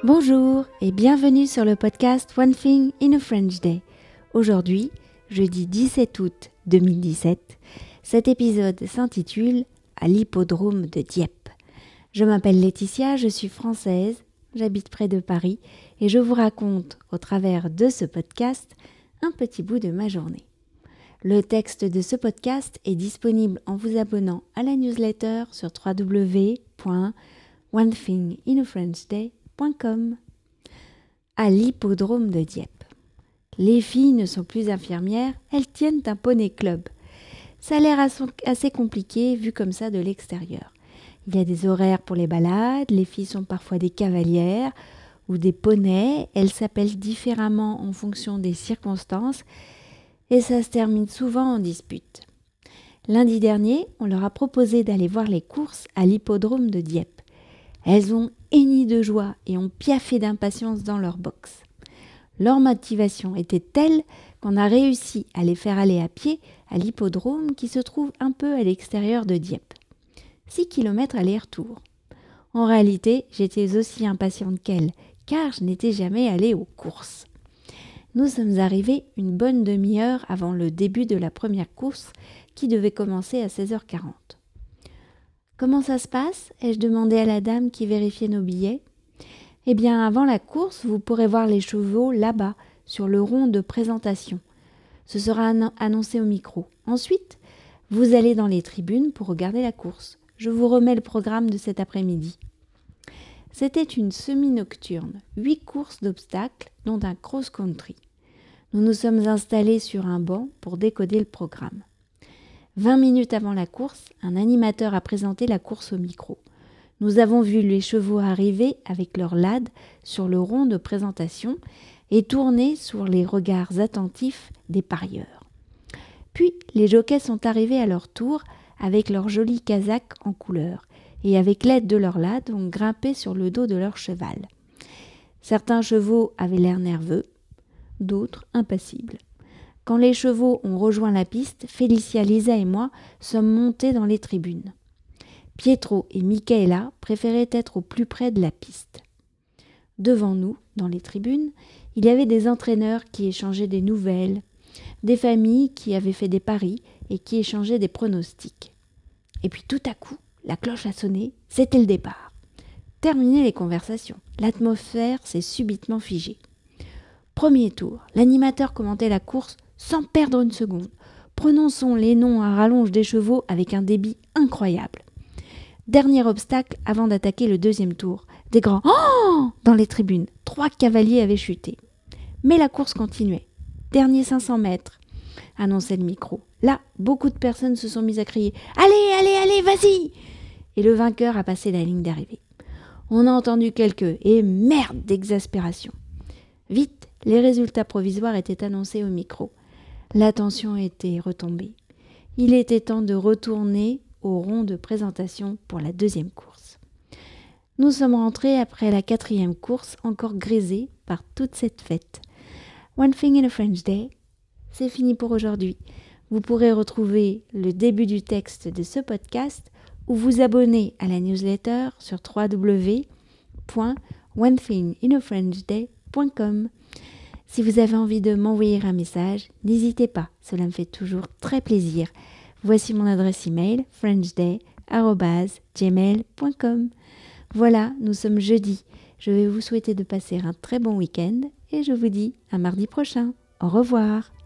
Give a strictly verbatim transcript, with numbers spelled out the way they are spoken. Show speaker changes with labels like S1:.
S1: Bonjour et bienvenue sur le podcast One Thing in a French Day. Aujourd'hui, jeudi dix-sept août deux mille dix-sept, cet épisode s'intitule « À l'hippodrome de Dieppe ». Je m'appelle Laetitia, je suis française, j'habite près de Paris et je vous raconte au travers de ce podcast un petit bout de ma journée. Le texte de ce podcast est disponible en vous abonnant à la newsletter sur w w w point one thing in a french day point com. À l'hippodrome de Dieppe. Les filles ne sont plus infirmières, elles tiennent un poney club. Ça a l'air assez compliqué vu comme ça de l'extérieur. Il y a des horaires pour les balades, les filles sont parfois des cavalières ou des poneys, elles s'appellent différemment en fonction des circonstances et ça se termine souvent en dispute. Lundi dernier, on leur a proposé d'aller voir les courses à l'hippodrome de Dieppe. Elles ont henni de joie et ont piaffé d'impatience dans leur box. Leur motivation était telle qu'on a réussi à les faire aller à pied à l'hippodrome qui se trouve un peu à l'extérieur de Dieppe. six kilomètres aller-retour. En réalité, j'étais aussi impatiente qu'elles, car je n'étais jamais allée aux courses. Nous sommes arrivés une bonne demi-heure avant le début de la première course qui devait commencer à seize heures quarante. « Comment ça se passe ?» ai-je demandé à la dame qui vérifiait nos billets. « Eh bien, avant la course, vous pourrez voir les chevaux là-bas, sur le rond de présentation. Ce sera an- annoncé au micro. Ensuite, vous allez dans les tribunes pour regarder la course. Je vous remets le programme de cet après-midi. » C'était une semi-nocturne, huit courses d'obstacles, dont un cross-country. Nous nous sommes installés sur un banc pour décoder le programme. Vingt minutes avant la course, un animateur a présenté la course au micro. Nous avons vu les chevaux arriver avec leurs lades sur le rond de présentation et tourner sur les regards attentifs des parieurs. Puis, les jockeys sont arrivés à leur tour avec leurs jolis casaques en couleur et avec l'aide de leurs lades ont grimpé sur le dos de leur cheval. Certains chevaux avaient l'air nerveux, d'autres impassibles. Quand les chevaux ont rejoint la piste, Félicia, Lisa et moi sommes montés dans les tribunes. Pietro et Michaela préféraient être au plus près de la piste. Devant nous, dans les tribunes, il y avait des entraîneurs qui échangeaient des nouvelles, des familles qui avaient fait des paris et qui échangeaient des pronostics. Et puis tout à coup, la cloche a sonné, c'était le départ. Terminé les conversations, l'atmosphère s'est subitement figée. Premier tour, l'animateur commentait la course sans perdre une seconde. Prononçons les noms à rallonge des chevaux avec un débit incroyable. Dernier obstacle avant d'attaquer le deuxième tour. Des grands « Oh !» dans les tribunes. Trois cavaliers avaient chuté. Mais la course continuait. Dernier cinq cents mètres, annonçait le micro. Là, beaucoup de personnes se sont mises à crier « Allez, allez, allez, vas-y !» Et le vainqueur a passé la ligne d'arrivée. On a entendu quelques « et merde !» d'exaspération. Vite, les résultats provisoires étaient annoncés au micro. L'attention était retombée. Il était temps de retourner au rond de présentation pour la deuxième course. Nous sommes rentrés après la quatrième course, encore grisés par toute cette fête. One Thing in a French Day, c'est fini pour aujourd'hui. Vous pourrez retrouver le début du texte de ce podcast ou vous abonner à la newsletter sur w w w point one thing in a french day point com. Si vous avez envie de m'envoyer un message, n'hésitez pas, cela me fait toujours très plaisir. Voici mon adresse email frenchday arobase gmail point com. Voilà, nous sommes jeudi. Je vais vous souhaiter de passer un très bon week-end et je vous dis à mardi prochain. Au revoir.